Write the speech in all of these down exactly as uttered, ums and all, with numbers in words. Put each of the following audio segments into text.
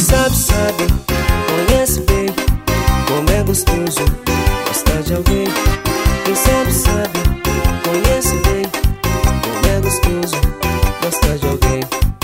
sabe, sabe, conhece bem como é gostoso gostar de alguém. Quem sabe, sabe, conhece bem como é gostoso gostar de alguém.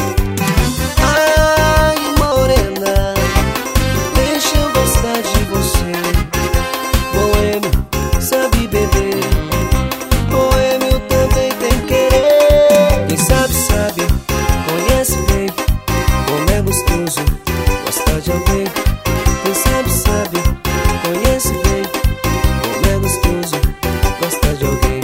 Ai, morena, deixa eu gostar de você. Boêmio, sabe beber, boêmio também tem querer. Quem sabe, sabe, conhece bem como é gostoso gostar de alguém. Quem sabe, sabe, conhece bem como é gostoso gostar de alguém.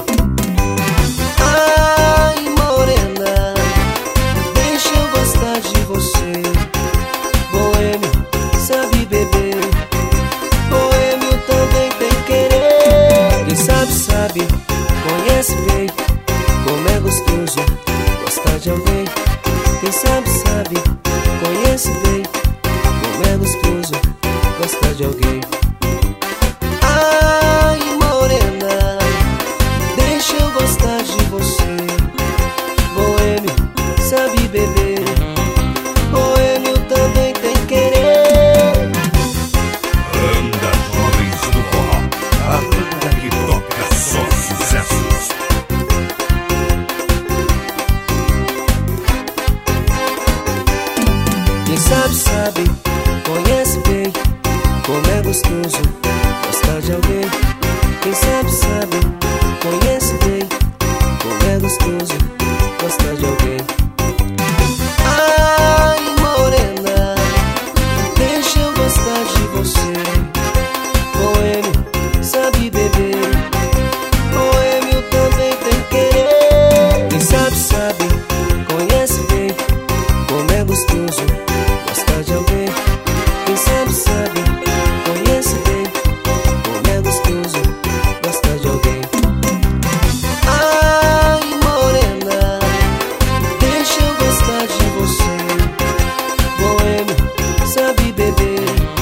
Ai, morena, deixa eu gostar de você. Boêmio, sabe beber, boêmio também tem querer. Quem sabe, sabe, conhece bem como é gostoso gostar de alguém. Quem sabe, sabe, conhece bem como é gostoso gostar de alguém. Ai, morena, deixa eu gostar de você. Boêmio, sabe beber, boêmio também tem querer. Banda Jovens do Forró, a banda que toca só sucessos. Quem sabe, sabe, conhece bem como é gostoso gostar de alguém. Quem sabe, sabe, conhece bem como é gostoso gostar de alguém. Ai, morena, deixa eu gostar de você. Boêmio, sabe beber, boêmio também tem querer. Quem sabe, sabe, conhece bem como é gostoso gostar de alguém. Quem sabe, sabe, conhece bem como é gostoso gostar de alguém. Ai, morena, deixa eu gostar de você. Boêmio, sabe beber,